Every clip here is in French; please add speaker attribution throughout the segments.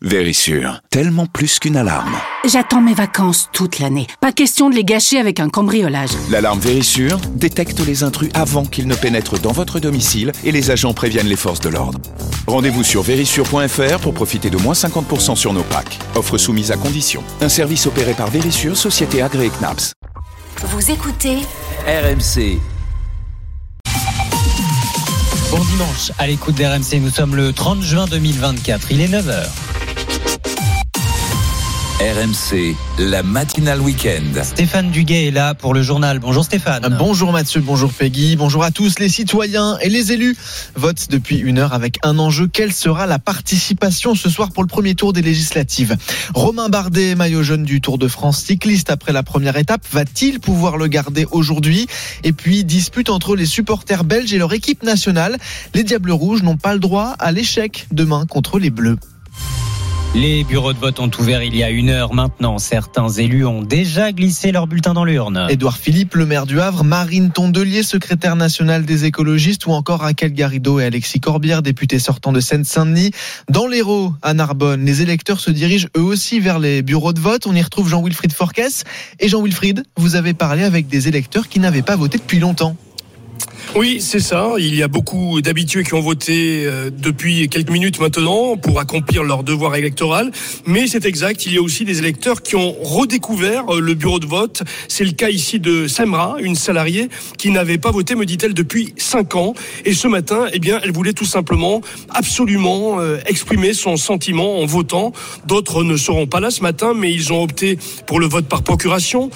Speaker 1: Vérissure, tellement plus qu'une alarme.
Speaker 2: J'attends mes vacances toute l'année. Pas question de les gâcher avec un cambriolage.
Speaker 1: L'alarme Vérissure détecte les intrus avant qu'ils ne pénètrent dans votre domicile et les agents préviennent les forces de l'ordre. Rendez-vous sur vérissure.fr pour profiter de moins 50% sur nos packs. Offre soumise à condition. Un service opéré par Vérissure, société agréée CNAPS.
Speaker 3: Vous écoutez
Speaker 4: RMC.
Speaker 5: Bon dimanche à l'écoute d'RMC, nous sommes le 30 juin 2024, il est 9h.
Speaker 4: RMC, la matinale week-end.
Speaker 5: Stéphane Duguay est là pour le journal. Bonjour Stéphane.
Speaker 6: Bonjour Mathieu, bonjour Peggy, bonjour à tous. Les citoyens et les élus votent depuis 1 heure avec un enjeu. Quelle sera la participation ce soir pour le premier tour des législatives ? Romain Bardet, maillot jaune du Tour de France cycliste après la première étape, va-t-il pouvoir le garder aujourd'hui ? Et puis, dispute entre les supporters belges et leur équipe nationale. Les Diables Rouges n'ont pas le droit à l'échec demain contre les Bleus.
Speaker 5: Les bureaux de vote ont ouvert il y a 1 heure maintenant. Certains élus ont déjà glissé leur bulletin dans l'urne.
Speaker 6: Édouard Philippe, le maire du Havre, Marine Tondelier, secrétaire nationale des écologistes, ou encore Raquel Garrido et Alexis Corbière, députés sortants de Seine-Saint-Denis. Dans l'Hérault, à Narbonne, les électeurs se dirigent eux aussi vers les bureaux de vote. On y retrouve Jean-Wilfried Forquès. Et Jean-Wilfried, vous avez parlé avec des électeurs qui n'avaient pas voté depuis longtemps.
Speaker 7: Oui, c'est ça. Il y a beaucoup d'habitués qui ont voté depuis quelques minutes maintenant pour accomplir leur devoir électoral. Mais c'est exact, il y a aussi des électeurs qui ont redécouvert le bureau de vote. C'est le cas ici de Semra, une salariée qui n'avait pas voté, me dit-elle, depuis 5 ans. Et ce matin, eh bien, elle voulait tout simplement, absolument exprimer son sentiment en votant. D'autres ne seront pas là ce matin, mais ils ont opté pour le vote par procuration.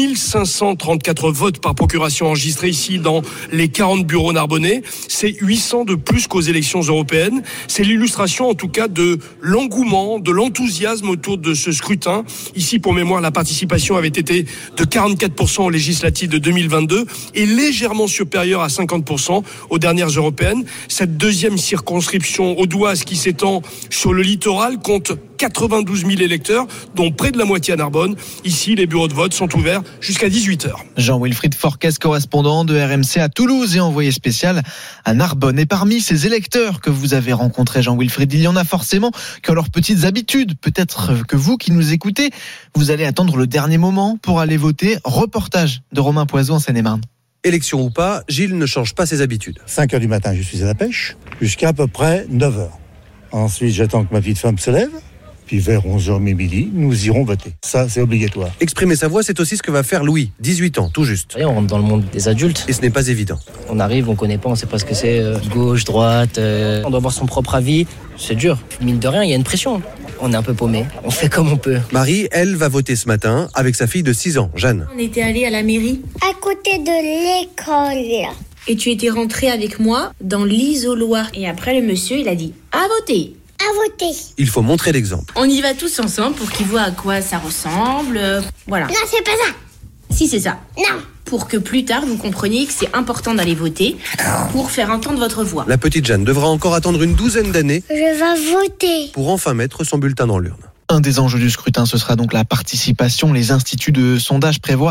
Speaker 7: 1534 votes par procuration enregistrés ici dans les 40 bureaux narbonnais, c'est 800 de plus qu'aux élections européennes. C'est l'illustration en tout cas de l'engouement, de l'enthousiasme autour de ce scrutin. Ici, pour mémoire, la participation avait été de 44% aux législatives de 2022 et légèrement supérieure à 50% aux dernières européennes. Cette deuxième circonscription audoise qui s'étend sur le littoral compte 92 000 électeurs, dont près de la moitié à Narbonne. Ici, les bureaux de vote sont ouverts jusqu'à 18h.
Speaker 6: Jean-Wilfried Forquès, correspondant de RMC à Toulouse et envoyé spécial à Narbonne. Et parmi ces électeurs que vous avez rencontrés, Jean-Wilfried, il y en a forcément qui ont leurs petites habitudes. Peut-être que vous qui nous écoutez, vous allez attendre le dernier moment pour aller voter. Reportage de Romain Poiseau en Seine-et-Marne.
Speaker 8: Élection ou pas, Gilles ne change pas ses habitudes.
Speaker 9: 5h du matin, je suis à la pêche, jusqu'à peu près 9h. Ensuite, j'attends que ma petite femme se lève. Puis vers 11h midi, nous irons voter. Ça, c'est obligatoire.
Speaker 8: Exprimer sa voix, c'est aussi ce que va faire Louis, 18 ans, tout juste.
Speaker 10: On rentre dans le monde des adultes.
Speaker 8: Et ce n'est pas évident.
Speaker 10: On arrive, on connaît pas, on sait pas ce que c'est. Gauche, droite, on doit avoir son propre avis. C'est dur. Mine de rien, il y a une pression. On est un peu paumé. On fait comme on peut.
Speaker 8: Marie, elle, va voter ce matin avec sa fille de 6 ans, Jeanne.
Speaker 11: On était allés à la mairie.
Speaker 12: À côté de l'école.
Speaker 11: Et tu étais rentrée avec moi dans l'isoloir. Et après, le monsieur, il a dit « à voter ».
Speaker 12: À voter.
Speaker 8: Il faut montrer l'exemple.
Speaker 11: On y va tous ensemble pour qu'ils voient à quoi ça ressemble. Voilà.
Speaker 12: Non, c'est pas ça.
Speaker 11: Si, c'est ça.
Speaker 12: Non.
Speaker 11: Pour que plus tard, vous compreniez que c'est important d'aller voter pour faire entendre votre voix.
Speaker 8: La petite Jeanne devra encore attendre une douzaine d'années.
Speaker 12: Je vais voter.
Speaker 8: Pour enfin mettre son bulletin dans l'urne.
Speaker 6: Un des enjeux du scrutin, ce sera donc la participation. Les instituts de sondage prévoient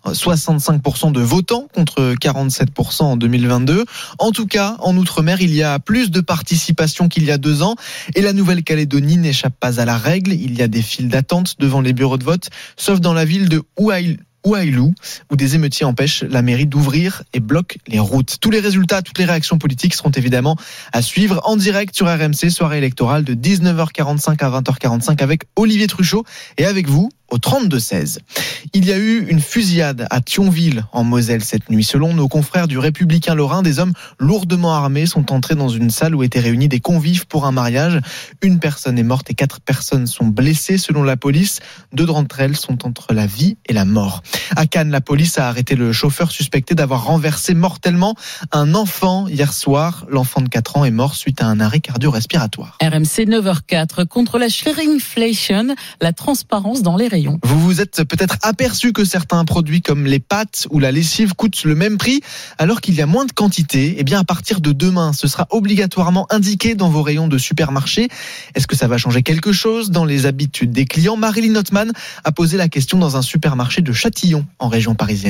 Speaker 6: 65% de votants contre 47% en 2022. En tout cas, en Outre-mer, il y a plus de participation qu'il y a 2 ans. Et la Nouvelle-Calédonie n'échappe pas à la règle. Il y a des files d'attente devant les bureaux de vote, sauf dans la ville de Ouailou, où des émeutiers empêchent la mairie d'ouvrir et bloquent les routes. Tous les résultats, toutes les réactions politiques seront évidemment à suivre en direct sur RMC, soirée électorale de 19h45 à 20h45 avec Olivier Truchot et avec vous au 32-16. Il y a eu une fusillade à Thionville en Moselle cette nuit. Selon nos confrères du Républicain Lorrain, des hommes lourdement armés sont entrés dans une salle où étaient réunis des convives pour un mariage. 1 personne est morte et 4 personnes sont blessées selon la police. 2 d'entre elles sont entre la vie et la mort. À Cannes, la police a arrêté le chauffeur suspecté d'avoir renversé mortellement un enfant hier soir. L'enfant de 4 ans est mort suite à un arrêt cardio-respiratoire.
Speaker 2: RMC 9h04 contre la shrinkflation, la transparence dans les rayons.
Speaker 6: Vous vous êtes peut-être aperçu que certains produits comme les pâtes ou la lessive coûtent le même prix alors qu'il y a moins de quantité. Eh bien, à partir de demain, ce sera obligatoirement indiqué dans vos rayons de supermarché. Est-ce que ça va changer quelque chose dans les habitudes des clients ? Marilyn Hotman a posé la question dans un supermarché de Châtillon, en région parisienne.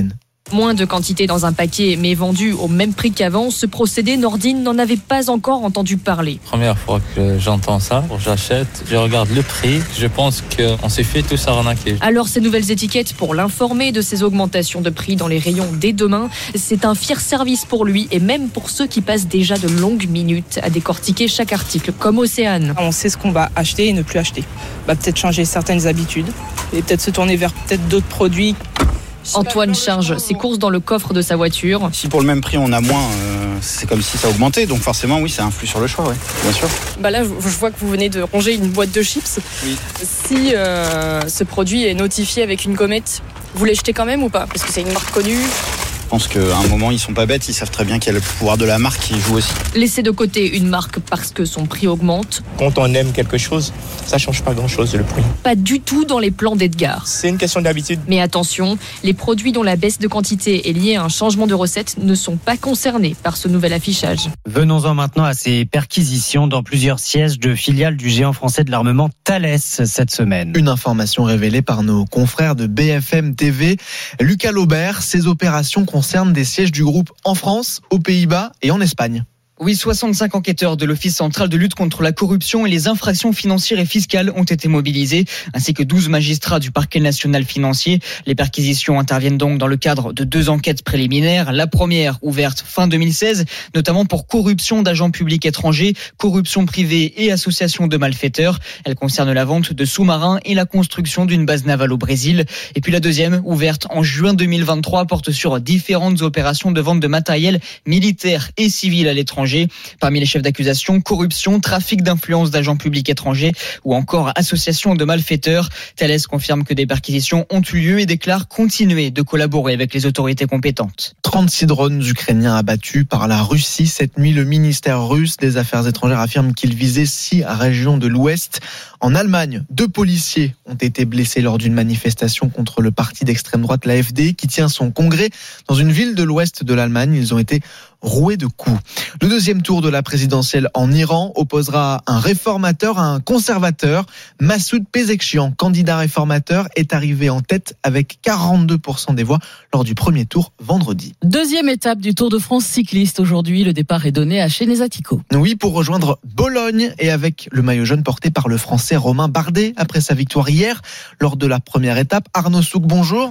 Speaker 13: Moins de quantité dans un paquet, mais vendu au même prix qu'avant. Ce procédé, Nordine n'en avait pas encore entendu parler.
Speaker 14: Première fois que j'entends ça, j'achète, je regarde le prix. Je pense qu'on s'est fait tous arnaquer.
Speaker 13: Alors ces nouvelles étiquettes pour l'informer de ces augmentations de prix dans les rayons dès demain, c'est un fier service pour lui et même pour ceux qui passent déjà de longues minutes à décortiquer chaque article, comme Océane.
Speaker 15: On sait ce qu'on va acheter et ne plus acheter. Peut-être changer certaines habitudes et peut-être se tourner vers peut-être d'autres produits.
Speaker 13: Antoine charge ses courses dans le coffre de sa voiture.
Speaker 16: Si pour le même prix on a moins, c'est comme si ça augmentait. Donc forcément oui, ça influe sur le choix, bien sûr.
Speaker 17: Là je vois que vous venez de ranger une boîte de chips.
Speaker 16: Oui.
Speaker 17: Si ce produit est notifié avec une gommette, vous les jetez quand même ou pas? Parce que c'est une marque connue.
Speaker 16: Je pense qu'à un moment, ils sont pas bêtes, ils savent très bien qu'il y a le pouvoir de la marque qui joue aussi.
Speaker 13: Laisser de côté une marque parce que son prix augmente.
Speaker 18: Quand on aime quelque chose, ça change pas grand-chose le prix.
Speaker 13: Pas du tout dans les plans d'Edgar.
Speaker 18: C'est une question d'habitude.
Speaker 13: Mais attention, les produits dont la baisse de quantité est liée à un changement de recette ne sont pas concernés par ce nouvel affichage.
Speaker 5: Venons-en maintenant à ces perquisitions dans plusieurs sièges de filiales du géant français de l'armement Thales cette semaine.
Speaker 6: Une information révélée par nos confrères de BFM TV. Lucas Laubert, ces opérations concernent des sièges du groupe en France, aux Pays-Bas et en Espagne.
Speaker 19: Oui, 65 enquêteurs de l'Office central de lutte contre la corruption et les infractions financières et fiscales ont été mobilisés, ainsi que 12 magistrats du parquet national financier. Les perquisitions interviennent donc dans le cadre de 2 enquêtes préliminaires. La première, ouverte fin 2016, notamment pour corruption d'agents publics étrangers, corruption privée et association de malfaiteurs. Elle concerne la vente de sous-marins et la construction d'une base navale au Brésil. Et puis la deuxième, ouverte en juin 2023, porte sur différentes opérations de vente de matériel militaire et civil à l'étranger. Parmi les chefs d'accusation, corruption, trafic d'influence d'agents publics étrangers ou encore association de malfaiteurs. Thales confirme que des perquisitions ont eu lieu et déclare continuer de collaborer avec les autorités compétentes.
Speaker 6: 36 drones ukrainiens abattus par la Russie cette nuit. Le ministère russe des Affaires étrangères affirme qu'il visait 6 régions de l'Ouest. En Allemagne, 2 policiers ont été blessés lors d'une manifestation contre le parti d'extrême droite, l'AfD, qui tient son congrès dans une ville de l'Ouest de l'Allemagne. Ils ont été roués de coups. Le deuxième tour de la présidentielle en Iran opposera un réformateur à un conservateur. Massoud Pezeshkian, candidat réformateur, est arrivé en tête avec 42% des voix lors du premier tour vendredi.
Speaker 2: Deuxième étape du Tour de France cycliste aujourd'hui. Le départ est donné à Chenezatico.
Speaker 6: Oui, pour rejoindre Bologne et avec le maillot jaune porté par le Français Romain Bardet après sa victoire hier lors de la première étape. Arnaud Souk, bonjour.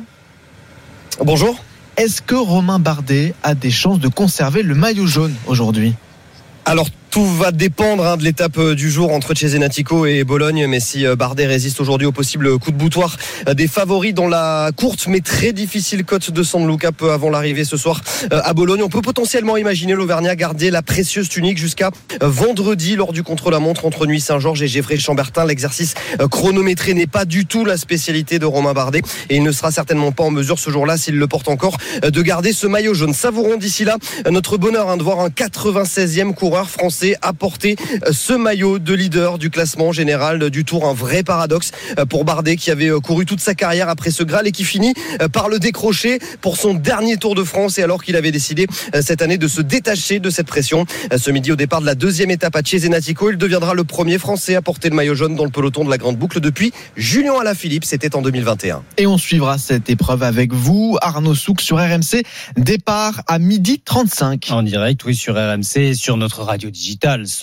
Speaker 20: Bonjour.
Speaker 6: Est-ce que Romain Bardet a des chances de conserver le maillot jaune aujourd'hui ?
Speaker 20: Alors, tout va dépendre de l'étape du jour entre Cesenatico et Bologne. Mais si Bardet résiste aujourd'hui au possible coup de boutoir des favoris dans la courte mais très difficile côte de San Luca peu avant l'arrivée ce soir à Bologne, on peut potentiellement imaginer l'Auvergnat garder la précieuse tunique jusqu'à vendredi lors du contre-la-montre entre Nuit-Saint-Georges et Gevrey-Chambertin. L'exercice chronométré n'est pas du tout la spécialité de Romain Bardet et il ne sera certainement pas en mesure ce jour-là, s'il le porte encore, de garder ce maillot jaune. Savourons d'ici là notre bonheur de voir un 96e coureur français apporter ce maillot de leader du classement général du Tour. Un vrai paradoxe pour Bardet qui avait couru toute sa carrière après ce Graal et qui finit par le décrocher pour son dernier Tour de France, et alors qu'il avait décidé cette année de se détacher de cette pression. Ce midi, au départ de la deuxième étape à Cesenatico, il deviendra le premier Français à porter le maillot jaune dans le peloton de la Grande Boucle depuis Julien Alaphilippe. C'était en 2021.
Speaker 6: Et on suivra cette épreuve avec vous, Arnaud Souk, sur RMC. Départ à 12h35.
Speaker 5: En direct, oui, sur RMC et sur notre radio digitale.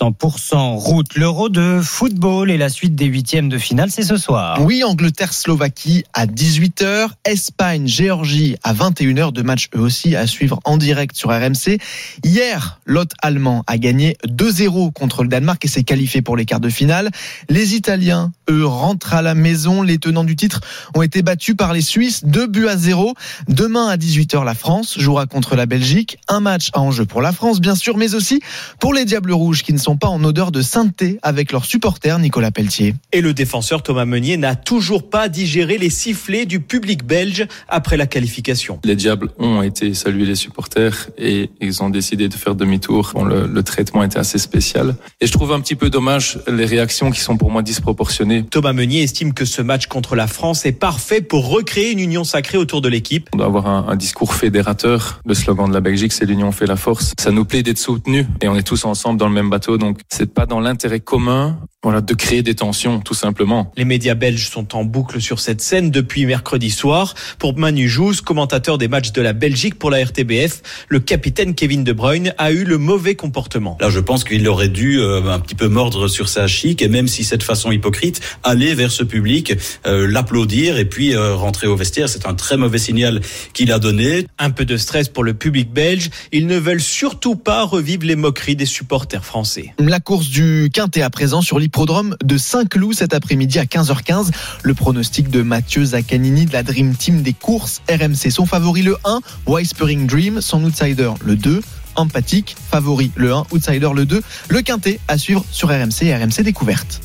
Speaker 5: 100% route. L'Euro de football et la suite des 8e de finale, c'est ce soir.
Speaker 6: Oui, Angleterre-Slovaquie à 18h, Espagne-Géorgie à 21h. 2 matchs eux aussi à suivre en direct sur RMC. Hier, l'hôte allemand a gagné 2-0 contre le Danemark et s'est qualifié pour les quarts de finale. Les Italiens, eux, rentrent à la maison. Les tenants du titre ont été battus par les Suisses, 2-0. Demain à 18h, la France jouera contre la Belgique. Un match à enjeu pour la France, bien sûr, mais aussi pour les Diables Rouges qui ne sont pas en odeur de sainteté avec leurs supporters, Nicolas Pelletier.
Speaker 21: Et le défenseur Thomas Meunier n'a toujours pas digéré les sifflets du public belge après la qualification.
Speaker 22: Les Diables ont été saluer les supporters et ils ont décidé de faire demi-tour. Bon, le traitement était assez spécial. Et je trouve un petit peu dommage les réactions qui sont pour moi disproportionnées.
Speaker 21: Thomas Meunier estime que ce match contre la France est parfait pour recréer une union sacrée autour de l'équipe.
Speaker 22: On doit avoir un discours fédérateur. Le slogan de la Belgique, c'est l'union fait la force. Ça nous plaît d'être soutenus et on est tous ensemble dans le même bateau. Donc, c'est pas dans l'intérêt commun Voilà, de créer des tensions, tout simplement.
Speaker 21: Les médias belges sont en boucle sur cette scène depuis mercredi soir. Pour Manu Jouz, commentateur des matchs de la Belgique pour la RTBF, le capitaine Kevin De Bruyne a eu le mauvais comportement.
Speaker 1: Là, je pense qu'il aurait dû un petit peu mordre sur sa chic et même si cette façon hypocrite, aller vers ce public, l'applaudir et puis rentrer au vestiaire. C'est un très mauvais signal qu'il a donné.
Speaker 21: Un peu de stress pour le public belge. Ils ne veulent surtout pas revivre les moqueries des supporters français.
Speaker 6: La course du Quintet à présent sur l'hippodrome de Saint-Cloud cet après-midi à 15h15. Le pronostic de Mathieu Zaccanini de la Dream Team des courses RMC. Son favori le 1, Whispering Dream. Son outsider le 2, Empathique. Favori le 1, outsider le 2. Le Quintet à suivre sur RMC et RMC Découverte.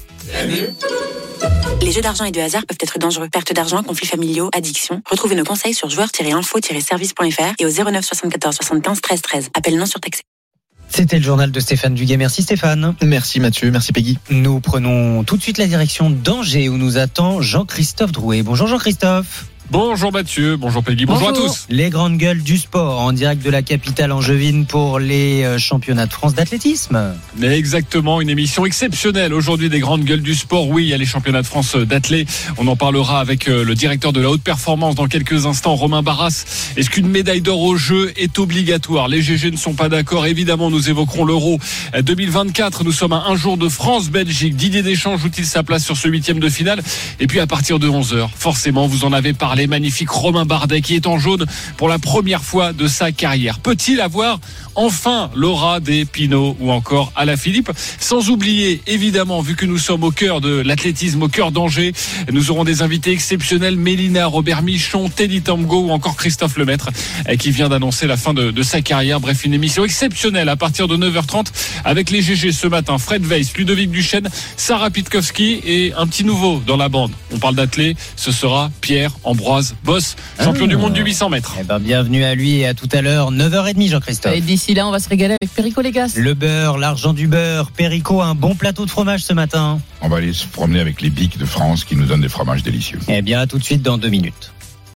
Speaker 3: Les jeux d'argent et de hasard peuvent être dangereux. Perte d'argent, conflits familiaux, addiction. Retrouvez nos conseils sur joueurs-info-service.fr et au 09 74 75 13 13. Appel non surtaxé.
Speaker 5: C'était le journal de Stéphane Duguay. Merci Stéphane.
Speaker 6: Merci Mathieu, merci Peggy.
Speaker 5: Nous prenons tout de suite la direction d'Angers où nous attend Jean-Christophe Drouet. Bonjour Jean-Christophe.
Speaker 23: Bonjour Mathieu, bonjour Peggy, bonjour à tous.
Speaker 5: Les grandes gueules du sport en direct de la capitale angevine pour les championnats de France d'athlétisme.
Speaker 23: Exactement, une émission exceptionnelle aujourd'hui des grandes gueules du sport. Oui, il y a les championnats de France d'athlé. On en parlera avec le directeur de la haute performance dans quelques instants, Romain Barras. Est-ce qu'une médaille d'or aux Jeux est obligatoire? Les GG ne sont pas d'accord. Évidemment, nous évoquerons l'Euro 2024. Nous sommes à un jour de France-Belgique. Didier Deschamps joue-t-il sa place sur ce huitième de finale? Et puis à partir de 11h, forcément, vous en avez parlé. Magnifique Romain Bardet qui est en jaune pour la première fois de sa carrière. Peut-il avoir enfin l'aura des Pinot ou encore Alaphilippe? Sans oublier, évidemment, vu que nous sommes au cœur de l'athlétisme, au cœur d'Angers, nous aurons des invités exceptionnels. Mélina, Robert Michon, Teddy Tamgo ou encore Christophe Lemaître qui vient d'annoncer la fin de sa carrière. Bref, une émission exceptionnelle à partir de 9h30 avec les GG ce matin. Fred Weiss, Ludovic Duchesne, Sarah Pitkowski et un petit nouveau dans la bande. On parle d'athlé, ce sera Pierre-Ambroise Boss, champion du monde du 800 mètres.
Speaker 5: Eh ben, bienvenue à lui et à tout à l'heure, 9h30 Jean-Christophe.
Speaker 2: Et d'ici là, on va se régaler avec Perico Légas.
Speaker 5: Le beurre, l'argent du beurre. Perico, un bon plateau de fromage ce matin.
Speaker 24: On va aller se promener avec les bics de France qui nous donnent des fromages délicieux.
Speaker 5: Eh bien, à tout de suite dans 2 minutes.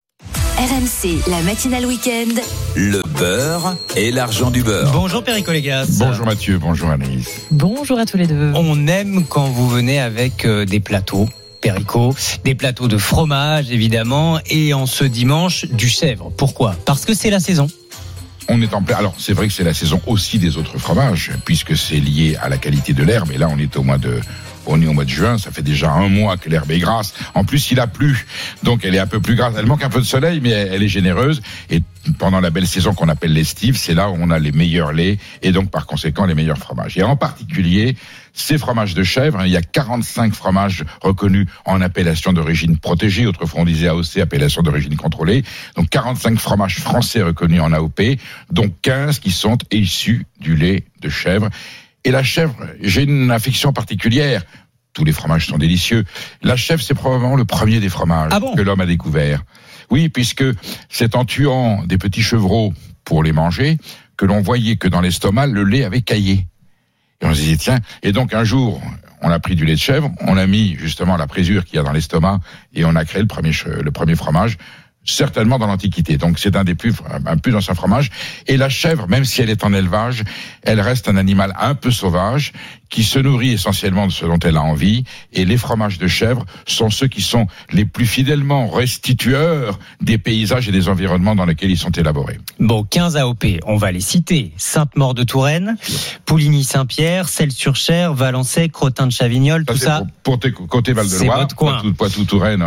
Speaker 25: RMC, la matinale week-end.
Speaker 4: Le beurre et l'argent du beurre.
Speaker 5: Bonjour Perico Légas.
Speaker 24: Bonjour Mathieu, bonjour Anaïs.
Speaker 2: Bonjour à tous les deux.
Speaker 5: On aime quand vous venez avec des plateaux. Perico, des plateaux de fromage évidemment et en ce dimanche du chèvre. Pourquoi? Parce que c'est la saison.
Speaker 24: On est en plein. Alors c'est vrai que c'est la saison aussi des autres fromages puisque c'est lié à la qualité de l'herbe et là on est au mois de juin, ça fait déjà un mois que l'herbe est grasse. En plus, il a plu, donc elle est un peu plus grasse. Elle manque un peu de soleil, mais elle est généreuse. Et pendant la belle saison qu'on appelle l'estive, c'est là où on a les meilleurs laits et donc par conséquent les meilleurs fromages. Et en particulier, ces fromages de chèvre, il y a 45 fromages reconnus en appellation d'origine protégée. Autrefois, on disait AOC, appellation d'origine contrôlée. Donc 45 fromages français reconnus en AOP, dont 15 qui sont issus du lait de chèvre. Et la chèvre, j'ai une affection particulière. Tous les fromages sont délicieux. La chèvre, c'est probablement le premier des fromages que l'homme a découvert. Oui, puisque c'est en tuant des petits chevreaux pour les manger que l'on voyait que dans l'estomac, le lait avait caillé. Et on se disait, tiens, et donc un jour, on a pris du lait de chèvre, on a mis justement la présure qu'il y a dans l'estomac et on a créé le premier fromage. Certainement dans l'Antiquité. Donc c'est un plus ancien fromage. Et la chèvre, même si elle est en élevage, elle reste un animal un peu sauvage qui se nourrit essentiellement de ce dont elle a envie. Et les fromages de chèvre sont ceux qui sont les plus fidèlement restitueurs des paysages et des environnements dans lesquels ils sont élaborés.
Speaker 5: Bon, 15 AOP, on va les citer. Sainte-Maure-de-Touraine, Pouligny-Saint-Pierre, Celles-sur-Cher, Valençay, Crottin-de-Chavignol, tout ça.
Speaker 24: Pour tes côtés Val-de-Loire, Poitou-Touraine.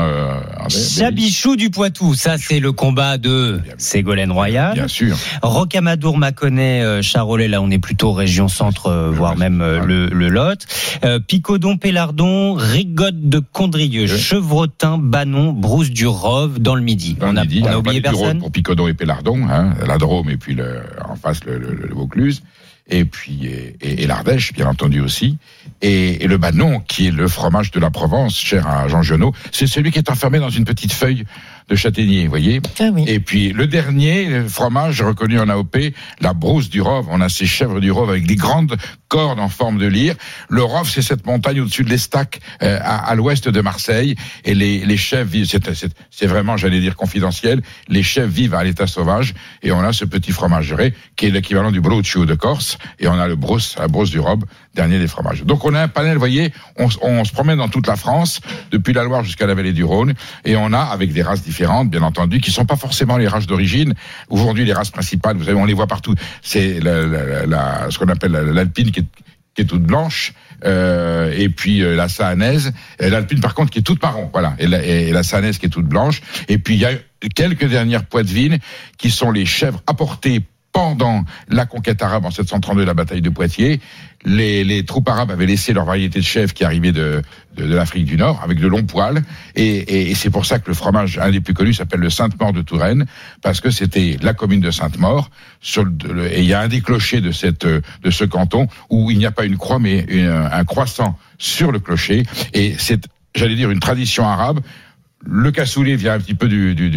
Speaker 5: Chabichou du Poitou, ça c'est le combat de Ségolène Royal.
Speaker 24: Bien sûr.
Speaker 5: Rocamadour-Mâconnais, Charolais, là on est plutôt région centre, voire même le Lot. Picodon-Pélardon, Rigotte de Condrieu, Chevretin, Banon, Brousse-du-Rove dans le Midi. On a oublié personne.
Speaker 24: Pour Picodon et Pélardon, la Drôme et puis en face le Vaucluse. Et puis et l'Ardèche, bien entendu aussi. Et le Banon, qui est le fromage de la Provence, cher à Jean Genot, c'est celui qui est enfermé dans une petite feuille de châtaignier, vous voyez.
Speaker 2: Ah oui.
Speaker 24: Et puis le dernier fromage reconnu en AOP, la Brousse du Rove. On a ces chèvres du Rove avec des grandes cornes en forme de lyre. Le Rove, c'est cette montagne au-dessus de l'Estac, à l'ouest de Marseille. Et les chèvres vivent, c'est vraiment, j'allais dire, confidentiel. Les chèvres vivent à l'état sauvage. Et on a ce petit fromagerie qui est l'équivalent du Broccio de Corse. et on a la Brosse du Robe, dernier des fromages. Donc on a un panel, vous voyez, on se promène dans toute la France, depuis la Loire jusqu'à la vallée du Rhône, et on a, avec des races différentes, bien entendu, qui sont pas forcément les races d'origine. Aujourd'hui, les races principales, vous savez, on les voit partout. C'est ce qu'on appelle l'alpine qui est toute blanche, et puis la sahanaise, l'alpine par contre qui est toute marron, voilà, et la sahanaise qui est toute blanche. Et puis il y a quelques dernières poitevines qui sont les chèvres apportées pendant la conquête arabe en 732, la bataille de Poitiers. Les troupes arabes avaient laissé leur variété de chèvres qui arrivait de l'Afrique du Nord, avec de longs poils, et c'est pour ça que le fromage, un des plus connus, s'appelle le Sainte-Maure de Touraine, parce que c'était la commune de Sainte-Maure, et il y a un des clochers de ce canton où il n'y a pas une croix, mais un croissant sur le clocher, et c'est, j'allais dire, une tradition arabe. Le cassoulet vient un petit peu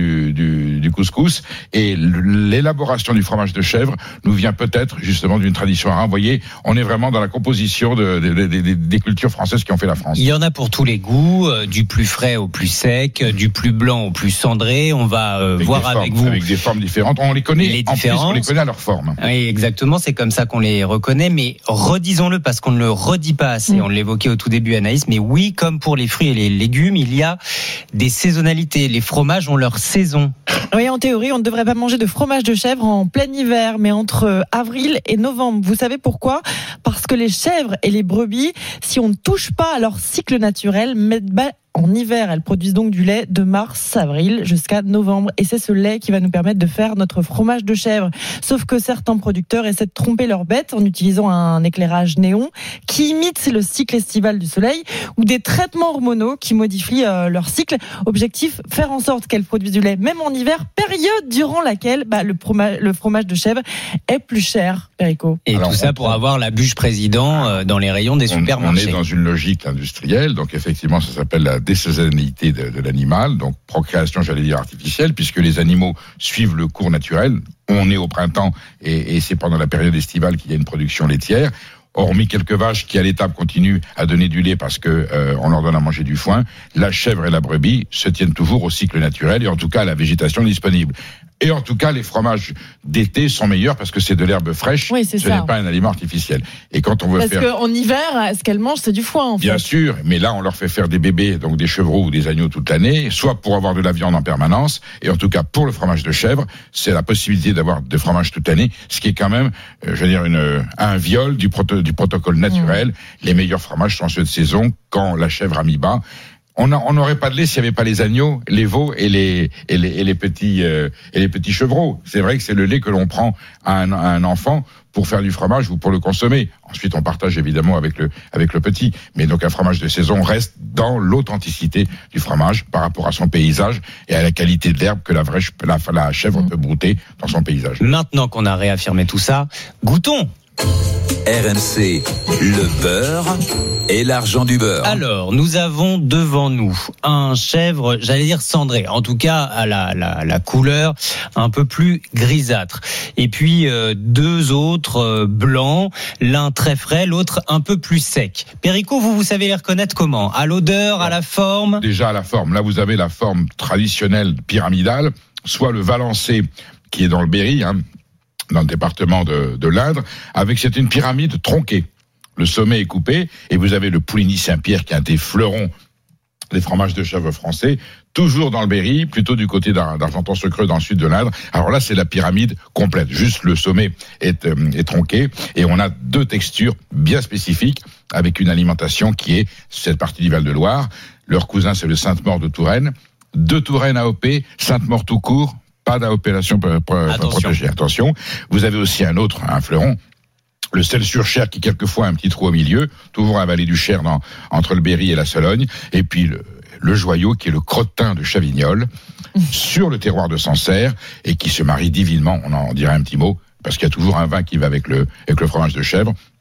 Speaker 24: du couscous, et l'élaboration du fromage de chèvre nous vient peut-être justement d'une tradition arabe. Vous voyez, on est vraiment dans la composition des cultures françaises qui ont fait la France.
Speaker 5: Il y en a pour tous les goûts, du plus frais au plus sec, du plus blanc au plus cendré. On va voir avec vous.
Speaker 24: Avec des formes différentes. On les connaît, en plus, on les connaît à leur forme.
Speaker 5: Oui, exactement, c'est comme ça qu'on les reconnaît, mais redisons-le parce qu'on ne le redit pas assez. On l'évoquait au tout début, Anaïs, mais oui, comme pour les fruits et les légumes, il y a des saisonnalité. Les fromages ont leur saison.
Speaker 7: Oui, en théorie, on ne devrait pas manger de fromage de chèvre en plein hiver, mais entre avril et novembre. Vous savez pourquoi ? Parce que les chèvres et les brebis, si on ne touche pas à leur cycle naturel, mettent en hiver. Elles produisent donc du lait de mars-avril jusqu'à novembre. Et c'est ce lait qui va nous permettre de faire notre fromage de chèvre. Sauf que certains producteurs essaient de tromper leurs bêtes en utilisant un éclairage néon qui imite le cycle estival du soleil ou des traitements hormonaux qui modifient leur cycle. Objectif, faire en sorte qu'elles produisent du lait même en hiver, période durant laquelle le fromage de chèvre est plus cher, Perico.
Speaker 5: Et alors, tout ça pour avoir la bûche président dans les rayons des supermarchés.
Speaker 24: On est dans une logique industrielle, donc effectivement ça s'appelle la désaisonnalité de l'animal, donc procréation, j'allais dire artificielle, puisque les animaux suivent le cours naturel. On est au printemps et c'est pendant la période estivale qu'il y a une production laitière. Hormis quelques vaches qui à l'étape continuent à donner du lait parce que on leur donne à manger du foin, la chèvre et la brebis se tiennent toujours au cycle naturel et en tout cas à la végétation disponible. Et en tout cas, les fromages d'été sont meilleurs parce que c'est de l'herbe fraîche.
Speaker 7: Oui, c'est
Speaker 24: ce
Speaker 7: ça.
Speaker 24: n'est pas un aliment artificiel. Et quand on veut
Speaker 7: parce qu'en hiver, ce qu'elles mangent, c'est du foin, en fait.
Speaker 24: Bien sûr, mais là, on leur fait faire des bébés, donc des chevreaux ou des agneaux toute l'année, soit pour avoir de la viande en permanence, et en tout cas pour le fromage de chèvre, c'est la possibilité d'avoir des fromages toute l'année, ce qui est quand même, je veux dire, un viol du protocole naturel. Les meilleurs fromages sont ceux de saison, quand la chèvre a mis bas. On n'aurait pas de lait s'il n'y avait pas les agneaux, les veaux et les petits chevreaux. C'est vrai que c'est le lait que l'on prend à un enfant pour faire du fromage ou pour le consommer. Ensuite, on partage évidemment avec le petit. Mais donc, un fromage de saison reste dans l'authenticité du fromage par rapport à son paysage et à la qualité de l'herbe que la chèvre peut brouter dans son paysage.
Speaker 5: Maintenant qu'on a réaffirmé tout ça, goûtons.
Speaker 4: RMC, le beurre et l'argent du beurre.
Speaker 5: Alors, nous avons devant nous un chèvre, j'allais dire cendré, en tout cas à la couleur un peu plus grisâtre. Et puis deux autres blancs, l'un très frais, l'autre un peu plus sec. Perico, vous savez les reconnaître comment ? À l'odeur, à la forme ?
Speaker 24: Déjà à la forme. Là, vous avez la forme traditionnelle pyramidale, soit le Valençay qui est dans le Berry, dans le département de l'Indre, c'est une pyramide tronquée. Le sommet est coupé, et vous avez le Pouligny-Saint-Pierre qui est un des fleurons des fromages de chèvre français, toujours dans le Berry, plutôt du côté d'Argenton-Secreux, dans le sud de l'Indre. Alors là, c'est la pyramide complète. Juste le sommet est tronqué, et on a deux textures bien spécifiques, avec une alimentation qui est cette partie du Val-de-Loire. Leur cousin, c'est le Sainte-Maure de Touraine. De Touraine à AOP, Sainte-Maure tout court, pas d'appellation protégée. Attention. Vous avez aussi un fleuron, le Celles-sur-Cher, qui quelquefois a un petit trou au milieu, toujours à la vallée du Cher, entre le Berry et la Sologne. Et puis le joyau, qui est le crottin de Chavignol, sur le terroir de Sancerre, et qui se marie divinement, on en dirait un petit mot, parce qu'il y a toujours un vin qui va avec le fromage de chèvre.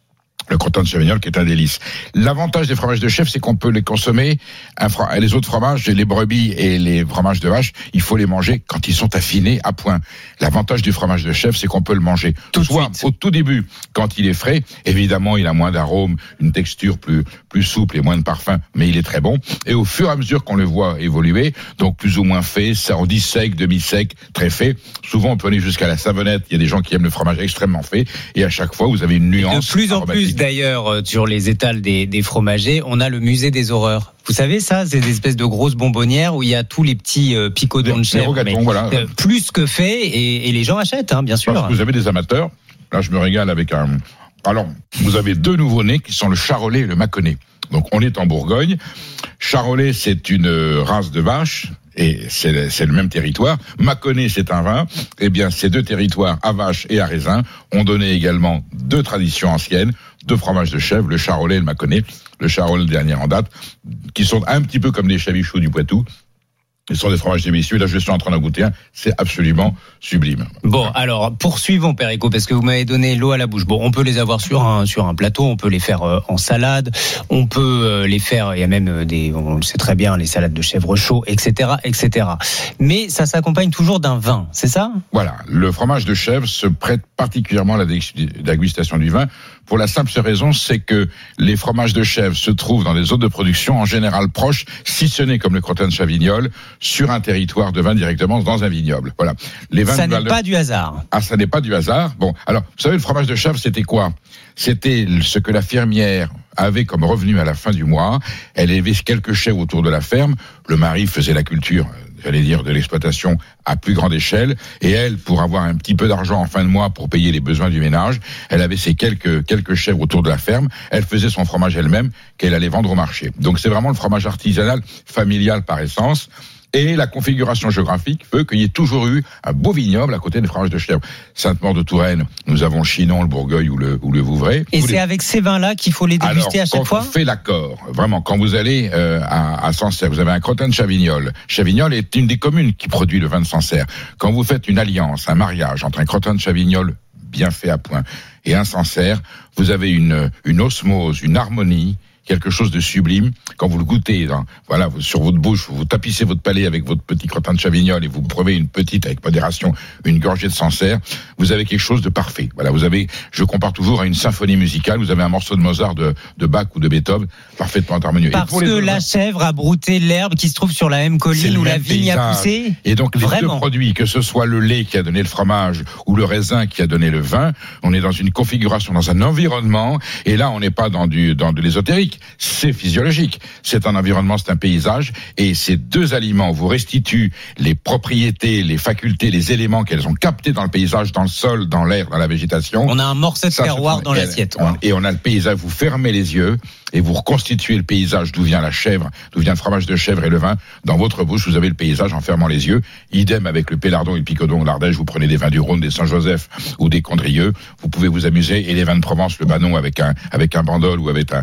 Speaker 24: Le crottin de Chavignol qui est un délice. L'avantage des fromages de chèvre, c'est qu'on peut les consommer. Les autres fromages, les brebis et les fromages de vache, il faut les manger quand ils sont affinés à point. L'avantage du fromage de chèvre, c'est qu'on peut le manger soit au tout début, quand il est frais. Évidemment, il a moins d'arômes, une texture plus souple et moins de parfum, mais il est très bon. Et au fur et à mesure qu'on le voit évoluer, donc plus ou moins fait, ça on dit sec, demi-sec, très fait. Souvent, on peut aller jusqu'à la savonnette. Il y a des gens qui aiment le fromage extrêmement fait. Et à chaque fois, vous avez une nuance.
Speaker 5: De plus en plus, d'ailleurs, sur les étals des fromagers, on a le musée des horreurs. Vous savez, ça, c'est des espèces de grosses bonbonnières où il y a tous les petits picodons de chèvre.
Speaker 24: Voilà.
Speaker 5: Plus que fait, et les gens achètent, bien sûr.
Speaker 24: Parce que vous avez des amateurs. Là, je me régale avec un... Alors, vous avez 2 nouveaux-nés qui sont le charolais et le mâconnais. Donc, on est en Bourgogne. Charolais, c'est une race de vache. Et c'est le même territoire. Mâconnais, c'est un vin. Eh bien, ces 2 territoires, à vache et à raisin, ont donné également 2 traditions anciennes, 2 fromages de chèvre, le charolais et le mâconnais. Le charolais, le dernier en date, qui sont un petit peu comme les chavichoux du Poitou. Ce sont des fromages délicieux. Là, je suis en train d'en goûter un. C'est absolument sublime.
Speaker 5: Bon, alors, poursuivons, Perico, parce que vous m'avez donné l'eau à la bouche. Bon, on peut les avoir sur un plateau, on peut les faire en salade, on peut les faire, il y a même on le sait très bien, les salades de chèvre chaud, etc., etc. Mais ça s'accompagne toujours d'un vin, c'est ça?
Speaker 24: Voilà. Le fromage de chèvre se prête particulièrement à la dégustation du vin. Pour la simple raison, c'est que les fromages de chèvre se trouvent dans des zones de production en général proches, si ce n'est comme le crottin de Chavignol, sur un territoire de vin directement dans un vignoble. Voilà. Les vins
Speaker 5: ça n'est pas du hasard.
Speaker 24: Ah, ça n'est pas du hasard. Bon, alors, vous savez, le fromage de chèvre, c'était quoi? C'était ce que la fermière avait comme revenu à la fin du mois. Elle élevait quelques chèvres autour de la ferme. Le mari faisait la culture, j'allais dire, de l'exploitation à plus grande échelle. Et elle, pour avoir un petit peu d'argent en fin de mois pour payer les besoins du ménage, elle avait ses quelques chèvres autour de la ferme. Elle faisait son fromage elle-même qu'elle allait vendre au marché. Donc c'est vraiment le fromage artisanal, familial par essence. Et la configuration géographique fait qu'il y ait toujours eu un beau vignoble à côté des fromages de chèvre. Sainte-Maure-de-Touraine, nous avons le Chinon, le Bourgueil ou le Vouvray.
Speaker 5: Et c'est avec ces vins-là qu'il faut les déguster à chaque fois?
Speaker 24: Quand on fait l'accord, vraiment, quand vous allez à Sancerre, vous avez un crottin de Chavignol. Chavignol est une des communes qui produit le vin de Sancerre. Quand vous faites une alliance, un mariage entre un crottin de Chavignol bien fait à point et un Sancerre, vous avez une osmose, une harmonie, quelque chose de sublime. Quand vous le goûtez, voilà, sur votre bouche, vous tapissez votre palais avec votre petit crottin de Chavignol et vous prenez une petite, avec modération, une gorgée de Sancerre, vous avez quelque chose de parfait. Voilà, vous avez, je compare toujours à une symphonie musicale, vous avez un morceau de Mozart, de Bach ou de Beethoven, parfaitement harmonieux.
Speaker 5: Parce que la chèvre a brouté l'herbe qui se trouve sur la même colline où la vigne a poussé.
Speaker 24: Et donc, les 2 produits, que ce soit le lait qui a donné le fromage ou le raisin qui a donné le vin, on est dans une configuration, dans un environnement, et là, on n'est pas dans de l'ésotérique. C'est physiologique. C'est un environnement, c'est un paysage. Et ces 2 aliments vous restituent les propriétés, les facultés, les éléments qu'elles ont captés dans le paysage, dans le sol, dans l'air, dans la végétation.
Speaker 5: On a un morceau de terroir dans l'assiette.
Speaker 24: Et on a le paysage, vous fermez les yeux et vous reconstituez le paysage d'où vient la chèvre, d'où vient le fromage de chèvre et le vin. Dans votre bouche, vous avez le paysage en fermant les yeux. Idem avec le Pélardon et le Picodon, l'Ardèche, vous prenez des vins du Rhône, des Saint-Joseph ou des Condrieux. Vous pouvez vous amuser. Et les vins de Provence, le Banon avec un Bandol ou avec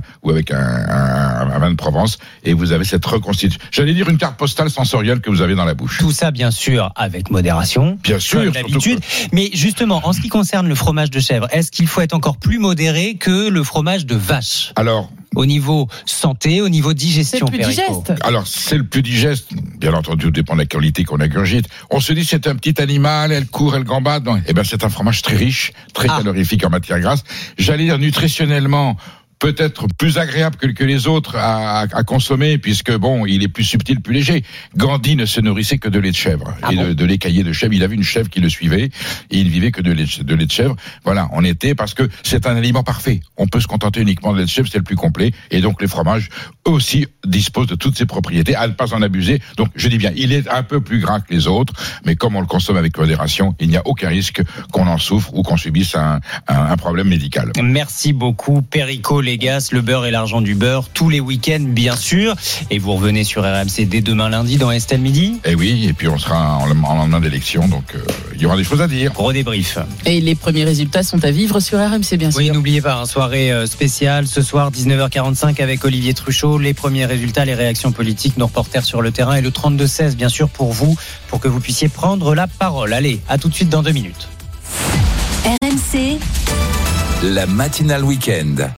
Speaker 24: un vin de Provence. Et vous avez cette reconstitution. J'allais dire une carte postale sensorielle que vous avez dans la bouche.
Speaker 5: Tout ça, bien sûr, avec modération.
Speaker 24: Bien sûr.
Speaker 5: Comme d'habitude. Mais justement, en ce qui concerne le fromage de chèvre, est-ce qu'il faut être encore plus modéré que le fromage de vache?
Speaker 24: Alors,
Speaker 5: au niveau santé, au niveau digestion.
Speaker 7: C'est le plus digeste.
Speaker 24: Alors, c'est le plus digeste. Bien entendu, tout dépend de la qualité qu'on ingurgite. On se dit, c'est un petit animal, elle court, elle gambade. Non. Eh bien, c'est un fromage très riche, très calorifique en matière grasse. J'allais dire nutritionnellement, peut-être plus agréable que les autres à consommer, puisque bon, il est plus subtil, plus léger. Gandhi ne se nourrissait que de lait de chèvre de lait caillé de chèvre. Il avait une chèvre qui le suivait et il vivait que de lait de chèvre. Voilà, on était parce que c'est un aliment parfait. On peut se contenter uniquement de lait de chèvre, c'est le plus complet. Et donc les fromages aussi disposent de toutes ces propriétés, à ne pas en abuser. Donc je dis bien, il est un peu plus gras que les autres, mais comme on le consomme avec modération, il n'y a aucun risque qu'on en souffre ou qu'on subisse un problème médical.
Speaker 5: Merci beaucoup, Perico Légas, le beurre et l'argent du beurre, tous les week-ends bien sûr. Et vous revenez sur RMC dès demain lundi dans Estelle Midi.
Speaker 24: Et oui, et puis on sera en lendemain d'élection, donc il y aura des choses à dire.
Speaker 5: Gros débrief.
Speaker 2: Et les premiers résultats sont à vivre sur RMC, bien sûr.
Speaker 5: Oui, n'oubliez pas, soirée spéciale ce soir 19h45 avec Olivier Truchot. Les premiers résultats, les réactions politiques, nos reporters sur le terrain et le 32-16 bien sûr pour vous, pour que vous puissiez prendre la parole. Allez, à tout de suite dans 2 minutes.
Speaker 25: RMC,
Speaker 4: la matinale week-end.